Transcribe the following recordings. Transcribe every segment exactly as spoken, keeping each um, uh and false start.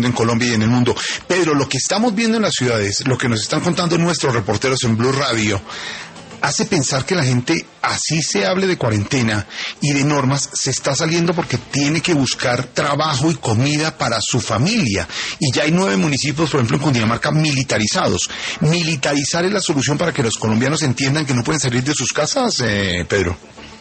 en Colombia y en el mundo. Pedro, lo que estamos viendo en las ciudades, lo que nos están contando nuestros reporteros en Blue Radio, hace pensar que la gente, así se hable de cuarentena y de normas, se está saliendo porque tiene que buscar trabajo y comida para su familia. Y ya hay nueve municipios, por ejemplo, en Cundinamarca, militarizados. ¿Militarizar es la solución para que los colombianos entiendan que no pueden salir de sus casas, eh, Pedro?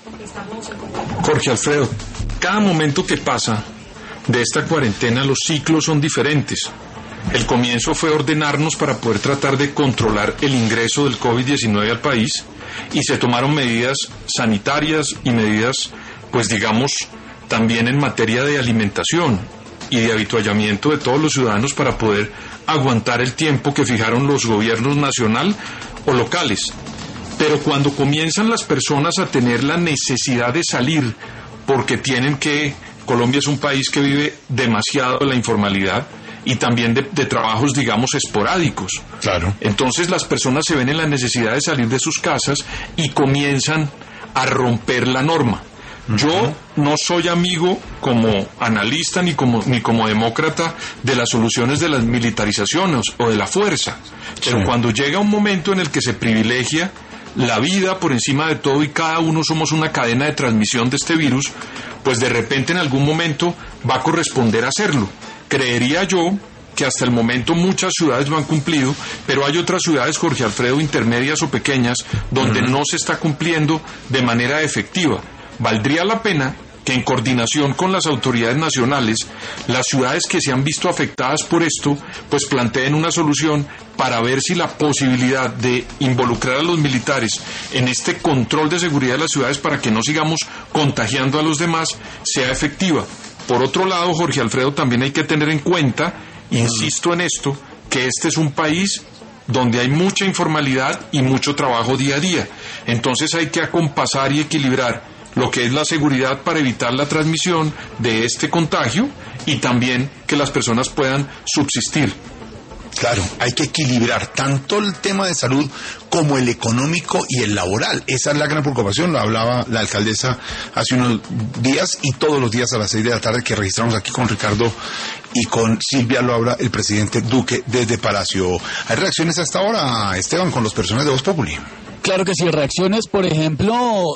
Jorge Alfredo, cada momento que pasa de esta cuarentena, los ciclos son diferentes. El comienzo fue ordenarnos para poder tratar de controlar el ingreso del COVID diecinueve al país y se tomaron medidas sanitarias y medidas, pues digamos, también en materia de alimentación y de habituallamiento de todos los ciudadanos para poder aguantar el tiempo que fijaron los gobiernos nacional o locales. Pero cuando comienzan las personas a tener la necesidad de salir porque tienen que, Colombia es un país que vive demasiado de la informalidad y también de, de trabajos, digamos, esporádicos. Claro. Entonces las personas se ven en la necesidad de salir de sus casas y comienzan a romper la norma. Uh-huh. Yo no soy amigo como analista ni como, ni como demócrata de las soluciones de las militarizaciones o de la fuerza. Pero sí, cuando llega un momento en el que se privilegia la vida por encima de todo y cada uno somos una cadena de transmisión de este virus, pues de repente en algún momento va a corresponder hacerlo. Creería yo que hasta el momento muchas ciudades lo han cumplido, pero hay otras ciudades, Jorge Alfredo, intermedias o pequeñas, donde uh-huh. no se está cumpliendo de manera efectiva. Valdría la pena que en coordinación con las autoridades nacionales, las ciudades que se han visto afectadas por esto, pues planteen una solución para ver si la posibilidad de involucrar a los militares en este control de seguridad de las ciudades para que no sigamos contagiando a los demás sea efectiva. Por otro lado, Jorge Alfredo, también hay que tener en cuenta, insisto en esto, que este es un país donde hay mucha informalidad y mucho trabajo día a día. Entonces hay que acompasar y equilibrar lo que es la seguridad para evitar la transmisión de este contagio y también que las personas puedan subsistir. Claro, hay que equilibrar tanto el tema de salud como el económico y el laboral. Esa es la gran preocupación, lo hablaba la alcaldesa hace unos días y todos los días a las seis de la tarde que registramos aquí con Ricardo y con Silvia lo habla el presidente Duque desde Palacio. ¿Hay reacciones hasta ahora, Esteban, con los personajes de Voz Populi? Claro que sí, reacciones, por ejemplo,